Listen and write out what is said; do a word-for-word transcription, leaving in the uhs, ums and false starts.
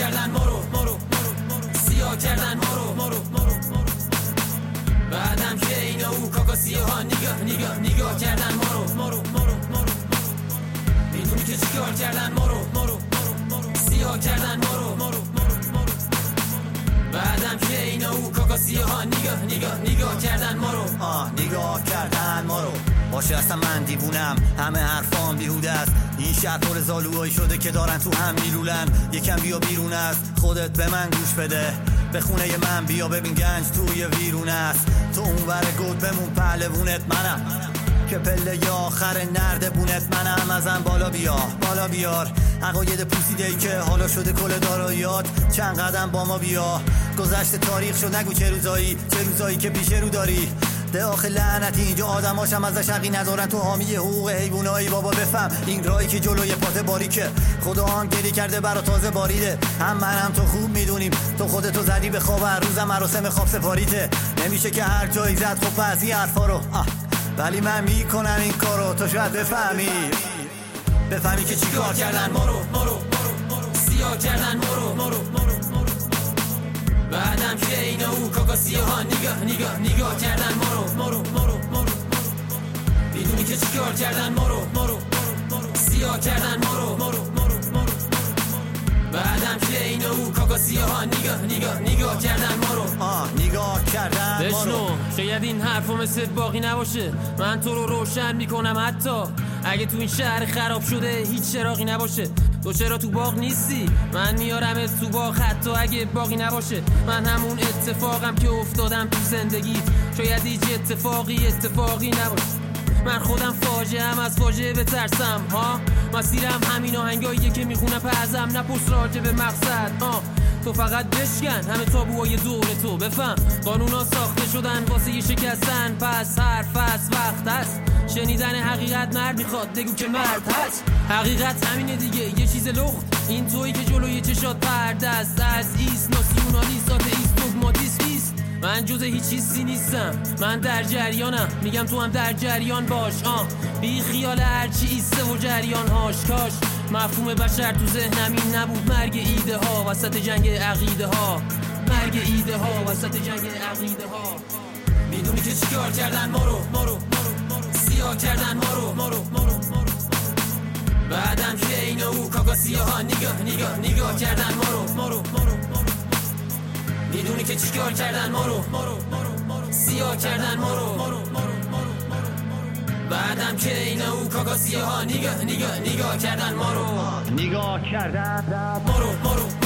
کردن ما رو ما رو سیاه کردن ما رو ما رو ما رو بعدم که اینا او کاکاسیه ها نگاه نگاه نگاه کردن ما رو ما رو ما رو ما رو میدونی که چیکار کردن ما رو ما رو ما رو سیاه کردن ما رو ما رو ما رو بعدم که اینا او کاکاسیه ها نگاه نگاه نگاه کردن ما رو آه نگاه کردن ما رو باشه اصلا من دیوونم همه حرفان بیهوده است این شهر پر زالوهایی شده که دارن تو هم میلولن یکم بیا بیرون است خودت به من گوش بده به خونه من بیا ببین گنج توی ویرون است تو اون ور گود بمون پهلوونت منم که پله آخر نرد بونت منم ازم بالا بیا بالا بیار عقاید پوسیده ای که حالا شده کل داراییات چند قدم با ما بیا گذشته تاریخ شد نگو چه روزایی چه روزایی که پیش رو داری ده آخه لعنتی اینجا آدماشم ازش حقی ندارن تو حامی حقوق حیوانایی بابا بفهم این راهی که جلوی پات باریکه خدا هم گلی کرده برا تازه باریده هم من هم تو خوب میدونیم تو خودتو زدی به خواب هر روزم مراسم خواب سپاریته نمیشه که هر جایی زد خب پس این حرفا رو ولی من میکنم این کارو تو شاید بفهمی بفهمی که چی کار کردن ما رو ما رو سیاه کردن ما رو ما رو بعدم که اینا او کاکاسیه ها نگاه نگاه نگاه کردن ما رو ما رو ما رو ما رو میدونی که چیکار کردن ما رو ما رو سیاه کردن ما رو ما رو ما رو بعدم که اینا او کاکاسیه ها نگاه نگاه نگاه کردن ما رو آه نگاه کردن ما رو شاید این حرفا مثل باقی نباشه من تو رو روشن میکنم حتی اگه تو این شهر خراب شده هیچ چراغی نباشه تو چرا تو باغ نیستی من میارم تو باغ حتی اگه باقی نباشه من همون اتفاقم که افتادم تو زندگی شاید هیچ اتفاقی اتفاقی نباشه من خودم فاجعه ام از فاجعه بترسم ها مسیرم همین آهنگاییه که میخونم پزم نپرس راجع به مقصد ها تو فقط بشکن همه تابوهای دور تو بفهم قانونا ساخته شدن واسه یه شکستن پس حرف است وقت است شنیدن حقیقت مرد میخواد بگو که مرد هست حقیقت همینه دیگه یه چیز لخت این تویی که جلوی چشات پرده است از ایست ناسیونالیست آتئیست دوگماتیست ایست من جز هیچ چیزی نیستم من در جریانم میگم تو هم در جریان باش آه بی خیال هرچی ایسته و جریان هاش کاش مفهوم بشر تو ذهنم این نبود مرگ ایده ها وسط جنگ عقیده ها مرگ ایده ها وسط جنگ عقیده ها میدونی که چیکار کردن ما رو ما رو سیاه کردن ما رو ما رو ما رو بعدم که اینا او کاکاسیه ها نگاه نگاه نگاه کردن ما رو ما رو ما رو میدونی که چیکار کردن ما رو ما رو سیاه کردن ما رو ما رو بعدم که اینا او کاکاسیه ها نگاه نگاه نگاه کردن ما رو نگاه کردن ما رو ما رو